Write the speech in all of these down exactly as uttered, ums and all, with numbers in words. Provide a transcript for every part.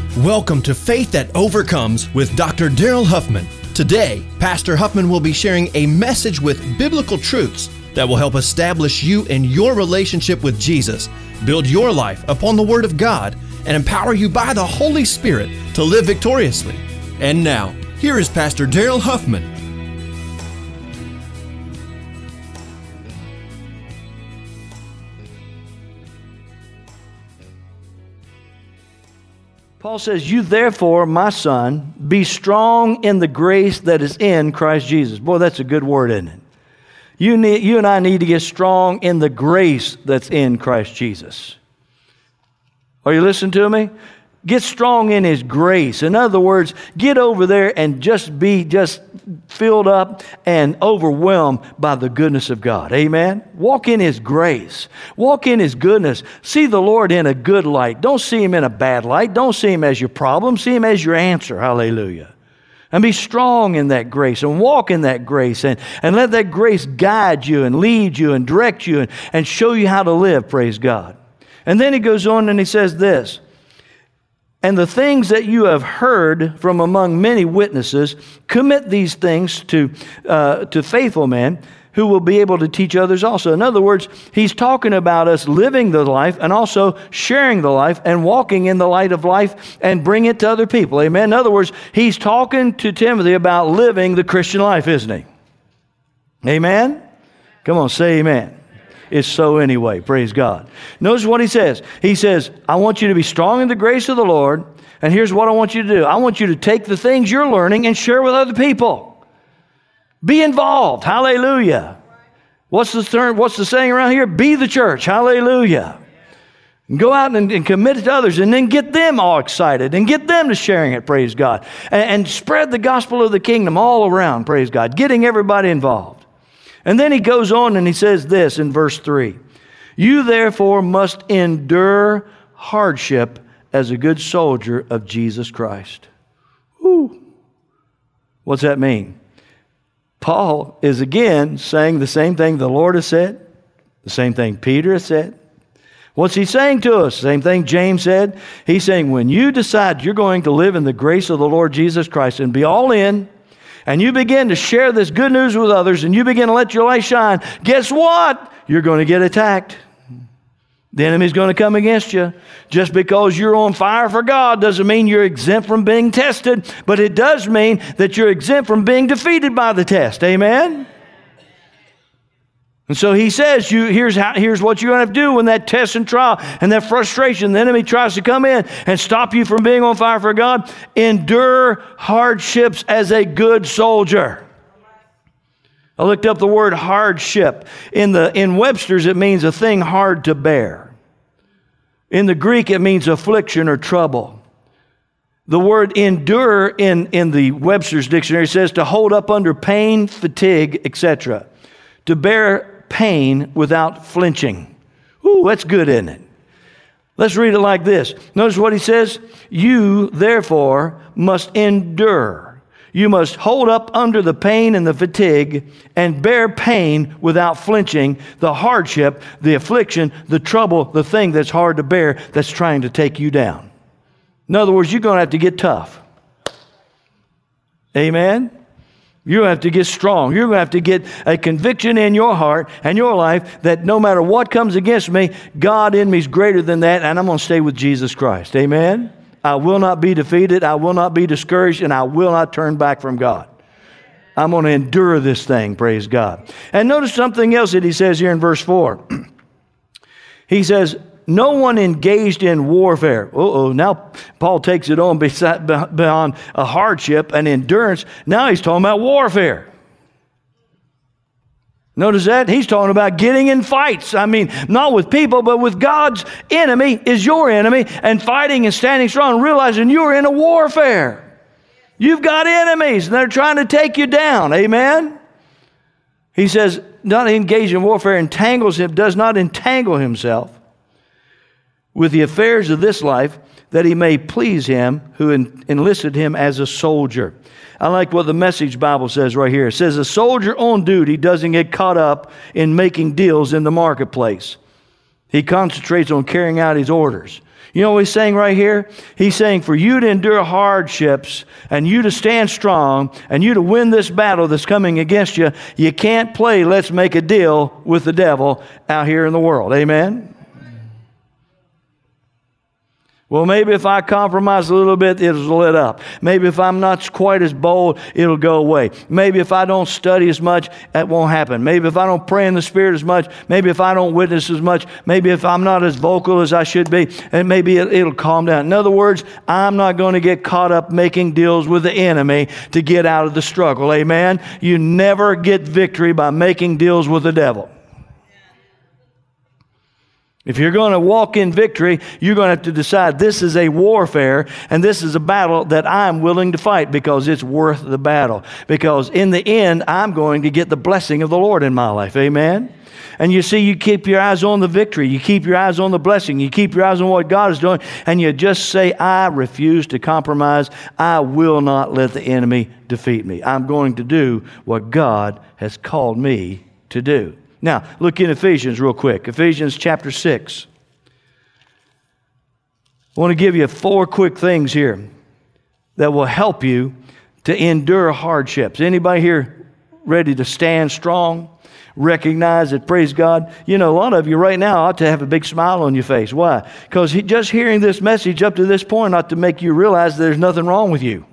Welcome to Faith That Overcomes with Doctor Daryl Huffman. Today, Pastor Huffman will be sharing a message with biblical truths that will help establish you in your relationship with Jesus, build your life upon the Word of God, and empower you by the Holy Spirit to live victoriously. And now, here is Pastor Daryl Huffman. Paul says, "You therefore, my son, be strong in the grace that is in Christ Jesus." Boy, that's a good word, isn't it? You need, you and I need to get strong in the grace that's in Christ Jesus. Are you listening to me? Get strong in His grace. In other words, get over there and just be just filled up and overwhelmed by the goodness of God. Amen? Walk in His grace. Walk in His goodness. See the Lord in a good light. Don't see Him in a bad light. Don't see Him as your problem. See Him as your answer. Hallelujah. And be strong in that grace and walk in that grace and, and let that grace guide you and lead you and direct you and, and show you how to live, praise God. And then he goes on and he says this, "And the things that you have heard from among many witnesses, commit these things to uh, to faithful men who will be able to teach others also." In other words, he's talking about us living the life and also sharing the life and walking in the light of life and bring it to other people. Amen. In other words, he's talking to Timothy about living the Christian life, isn't he? Amen? Come on, say amen. It's so anyway, praise God. Notice what he says. He says, "I want you to be strong in the grace of the Lord, and here's what I want you to do. I want you to take the things you're learning and share with other people. Be involved." Hallelujah. What's the term, what's the saying around here? Be the church. Hallelujah. And go out and, and commit it to others, and then get them all excited and get them to sharing it, praise God. And, and spread the gospel of the kingdom all around, praise God, getting everybody involved. And then he goes on and he says this in verse three. "You therefore must endure hardship as a good soldier of Jesus Christ." Woo. What's that mean? Paul is again saying the same thing the Lord has said, the same thing Peter has said. What's he saying to us? Same thing James said. He's saying when you decide you're going to live in the grace of the Lord Jesus Christ and be all in, and you begin to share this good news with others, and you begin to let your light shine, guess what? You're going to get attacked. The enemy's going to come against you. Just because you're on fire for God doesn't mean you're exempt from being tested, but it does mean that you're exempt from being defeated by the test. Amen? And so he says, you, here's, how, here's what you're going to have to do when that test and trial and that frustration, the enemy tries to come in and stop you from being on fire for God. Endure hardships as a good soldier. I looked up the word hardship. In, the, in Webster's, it means a thing hard to bear. In the Greek, it means affliction or trouble. The word endure in, in the Webster's dictionary says to hold up under pain, fatigue, et cetera. To bear pain without flinching. Ooh, that's good, isn't it? Let's read it like this. Notice what he says. "You, therefore, must endure. You must hold up under the pain and the fatigue and bear pain without flinching, the hardship, the affliction, the trouble, the thing that's hard to bear that's trying to take you down." In other words, you're going to have to get tough. Amen? You're going to have to get strong. You're going to have to get a conviction in your heart and your life that no matter what comes against me, God in me is greater than that, and I'm going to stay with Jesus Christ. Amen? I will not be defeated. I will not be discouraged, and I will not turn back from God. I'm going to endure this thing, praise God. And notice something else that he says here in verse four. He says, "No one engaged in warfare." Uh-oh, now Paul takes it on beside, beyond a hardship and endurance. Now he's talking about warfare. Notice that? He's talking about getting in fights. I mean, not with people, but with God's enemy is your enemy, and fighting and standing strong, realizing you're in a warfare. You've got enemies, and they're trying to take you down. Amen? He says, not engaged in warfare, entangles him, does not entangle himself with the affairs of this life, that he may please him who en- enlisted him as a soldier. I like what the Message Bible says right here. It says, a soldier on duty doesn't get caught up in making deals in the marketplace. He concentrates on carrying out his orders. You know what he's saying right here? He's saying for you to endure hardships and you to stand strong and you to win this battle that's coming against you, you can't play let's make a deal with the devil out here in the world. Amen? Well, maybe if I compromise a little bit, it'll let up. Maybe if I'm not quite as bold, it'll go away. Maybe if I don't study as much, that won't happen. Maybe if I don't pray in the Spirit as much, maybe if I don't witness as much, maybe if I'm not as vocal as I should be, and maybe it, it'll calm down. In other words, I'm not going to get caught up making deals with the enemy to get out of the struggle. Amen? You never get victory by making deals with the devil. If you're going to walk in victory, you're going to have to decide this is a warfare and this is a battle that I'm willing to fight because it's worth the battle. Because in the end, I'm going to get the blessing of the Lord in my life. Amen? And you see, you keep your eyes on the victory. You keep your eyes on the blessing. You keep your eyes on what God is doing. And you just say, I refuse to compromise. I will not let the enemy defeat me. I'm going to do what God has called me to do. Now, look in Ephesians real quick. Ephesians chapter six. I want to give you four quick things here that will help you to endure hardships. Anybody here ready to stand strong? Recognize that, praise God. You know, a lot of you right now ought to have a big smile on your face. Why? Because just hearing this message up to this point ought to make you realize there's nothing wrong with you.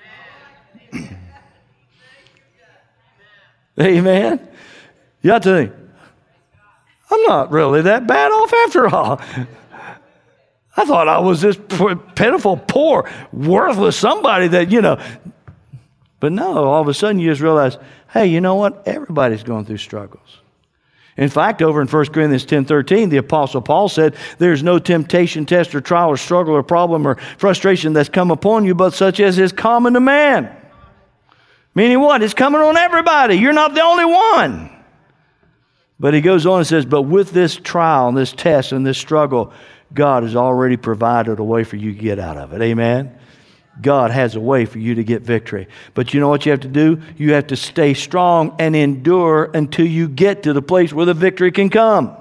Amen? You ought to think, I'm not really that bad off after all. I thought I was this pitiful, poor, worthless somebody that, you know. But no, all of a sudden you just realize, hey, you know what? Everybody's going through struggles. In fact, over in First Corinthians ten thirteen, the Apostle Paul said, there's no temptation, test, or trial, or struggle, or problem, or frustration that's come upon you, but such as is common to man. Meaning what? It's coming on everybody. You're not the only one. But he goes on and says, but with this trial and this test and this struggle, God has already provided a way for you to get out of it. Amen? God has a way for you to get victory. But you know what you have to do? You have to stay strong and endure until you get to the place where the victory can come.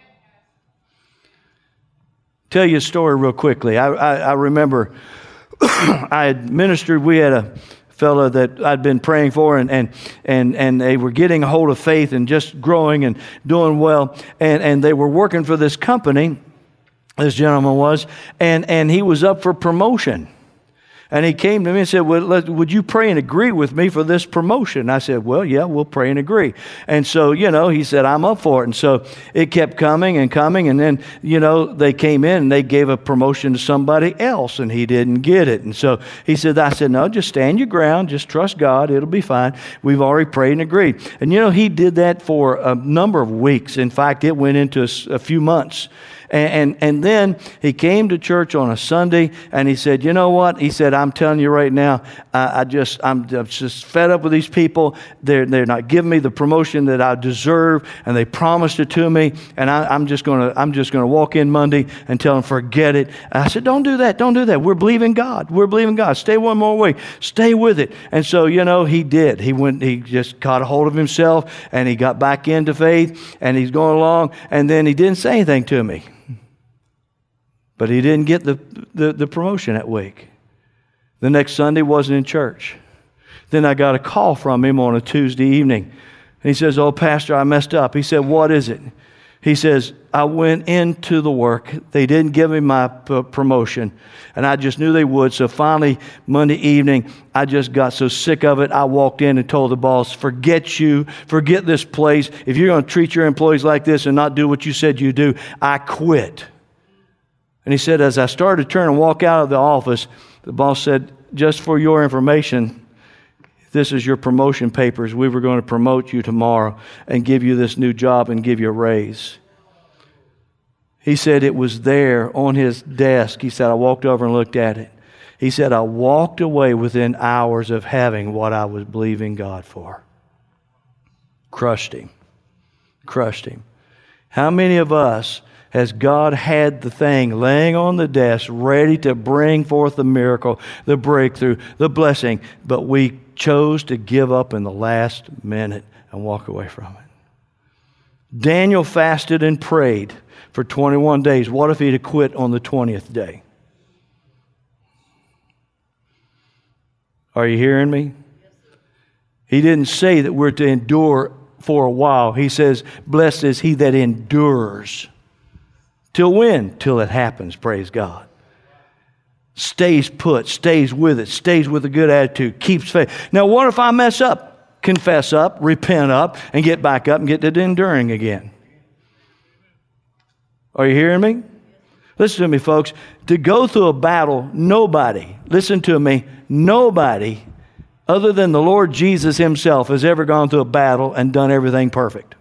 Tell you a story real quickly. I, I, I remember I had ministered, we had a fellow that I'd been praying for, and and and and they were getting a hold of faith and just growing and doing well, and and they were working for this company, this gentleman was, and and he was up for promotion. And he came to me and said, well, let, would you pray and agree with me for this promotion? I said, well, yeah, we'll pray and agree. And so, you know, he said, I'm up for it. And so it kept coming and coming. And then, you know, they came in and they gave a promotion to somebody else, and he didn't get it. And so he said, I said, no, just stand your ground. Just trust God. It'll be fine. We've already prayed and agreed. And, you know, he did that for a number of weeks. In fact, it went into a, a few months. And, and and then he came to church on a Sunday, and he said, you know what? He said, I'm telling you right now, I, I just, I'm, I'm just fed up with these people. They're, they're not giving me the promotion that I deserve, and they promised it to me, and I, I'm just going to, I'm just going to walk in Monday and tell them, forget it. And I said, don't do that. Don't do that. We're believing God. We're believing God. Stay one more week. Stay with it. And so, you know, he did. He went, he just caught a hold of himself, and he got back into faith, and he's going along, and then he didn't say anything to me. But he didn't get the, the, the promotion that week. The next Sunday wasn't in church. Then I got a call from him on a Tuesday evening. And he says, oh, Pastor, I messed up. He said, what is it? He says, I went into the work. They didn't give me my p- promotion. And I just knew they would. So finally, Monday evening, I just got so sick of it. I walked in and told the boss, forget you. Forget this place. If you're going to treat your employees like this and not do what you said you do, I quit. And he said, as I started to turn and walk out of the office, the boss said, just for your information, this is your promotion papers. We were going to promote you tomorrow and give you this new job and give you a raise. He said it was there on his desk. He said, I walked over and looked at it. He said, I walked away within hours of having what I was believing God for. Crushed him. Crushed him. How many of us has God had the thing laying on the desk ready to bring forth the miracle, the breakthrough, the blessing, but we chose to give up in the last minute and walk away from it? Daniel fasted and prayed for twenty-one days. What if he'd have quit on the twentieth day? Are you hearing me? He didn't say that we're to endure for a while. He says, blessed is he that endures. Till when? Till it happens, praise God. Stays put, stays with it, stays with a good attitude, keeps faith. Now, what if I mess up? Confess up, repent up, and get back up and get to enduring again. Are you hearing me? Listen to me, folks. To go through a battle, nobody, listen to me, nobody other than the Lord Jesus himself has ever gone through a battle and done everything perfect.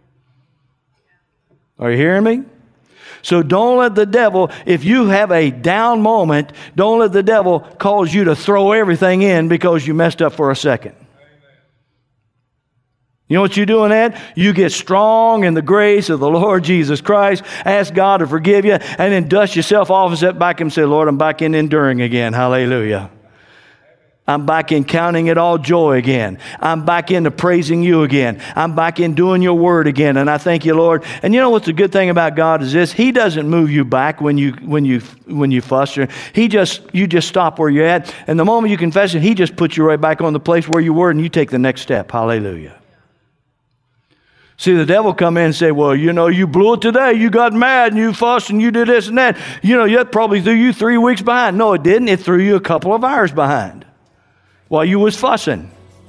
Are you hearing me? So don't let the devil, if you have a down moment, don't let the devil cause you to throw everything in because you messed up for a second. You know what you're doing, Ed? You get strong in the grace of the Lord Jesus Christ, ask God to forgive you, and then dust yourself off and step back and say, Lord, I'm back in enduring again. Hallelujah. I'm back in counting it all joy again. I'm back into praising you again. I'm back in doing your word again. And I thank you, Lord. And you know what's the good thing about God is this? He doesn't move you back when you when you when you fuss. He just you just stop where you're at. And the moment you confess it, he just puts you right back on the place where you were, and you take the next step. Hallelujah. See, the devil come in and say, well, you know, you blew it today. You got mad and you fussed and you did this and that. You know, that probably threw you three weeks behind. No, it didn't. It threw you a couple of hours behind while you was fussing.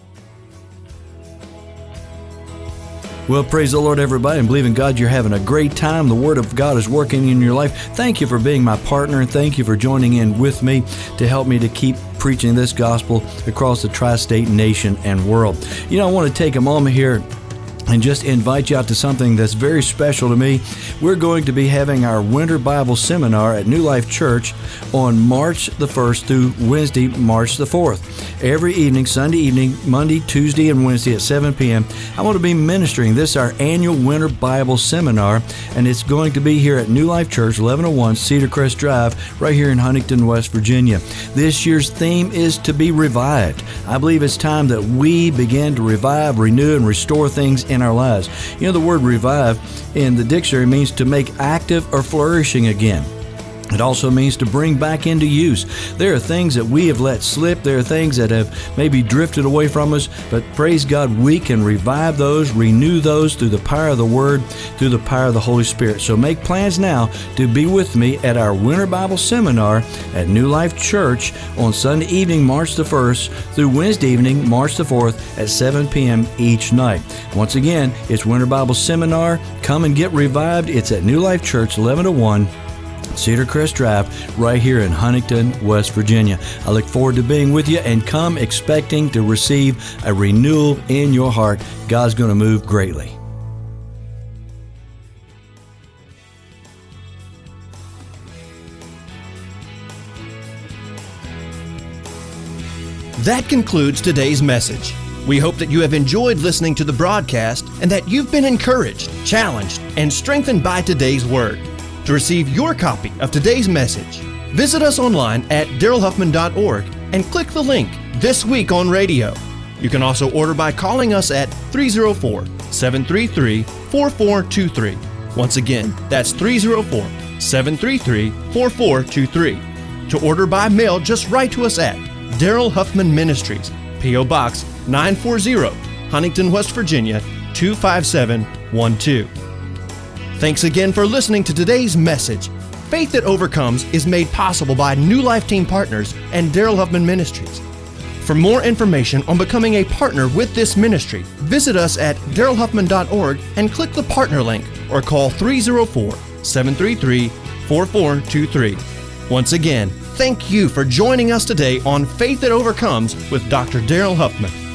Well, praise the Lord, everybody, and believe in God you're having a great time. The Word of God is working in your life. Thank you for being my partner, and thank you for joining in with me to help me to keep preaching this gospel across the tri-state nation and world. You know, I want to take a moment here and just invite you out to something that's very special to me. We're going to be having our Winter Bible Seminar at New Life Church on March the first through Wednesday, March the fourth. Every evening, Sunday evening, Monday, Tuesday, and Wednesday at seven p.m. I want to be ministering. This is our annual Winter Bible Seminar, and it's going to be here at New Life Church, eleven oh one Cedar Crest Drive, right here in Huntington, West Virginia. This year's theme is to be revived. I believe it's time that we begin to revive, renew, and restore things in our lives. You know, the word revive in the dictionary means to make active or flourishing again. It also means to bring back into use. There are things that we have let slip. There are things that have maybe drifted away from us, but praise God, we can revive those, renew those through the power of the Word, through the power of the Holy Spirit. So make plans now to be with me at our Winter Bible Seminar at New Life Church on Sunday evening, March the first, through Wednesday evening, March the fourth at seven p.m. each night. Once again, it's Winter Bible Seminar. Come and get revived. It's at New Life Church, eleven oh one Cedar Crest Drive, right here in Huntington, West Virginia. I look forward to being with you, and come expecting to receive a renewal in your heart. God's going to move greatly. That concludes today's message. We hope that you have enjoyed listening to the broadcast and that you've been encouraged, challenged, and strengthened by today's word. To receive your copy of today's message, visit us online at daryl huffman dot org and click the link This Week on Radio. You can also order by calling us at three oh four, seven three three, four four two three. Once again, that's three oh four, seven three three, four four two three. To order by mail, just write to us at Daryl Huffman Ministries, P O. Box nine forty, Huntington, West Virginia, two five seven one two. Thanks again for listening to today's message. Faith That Overcomes is made possible by New Life Team Partners and Daryl Huffman Ministries. For more information on becoming a partner with this ministry, visit us at daryl huffman dot org and click the partner link, or call three oh four, seven three three, four four two three. Once again, thank you for joining us today on Faith That Overcomes with Doctor Daryl Huffman.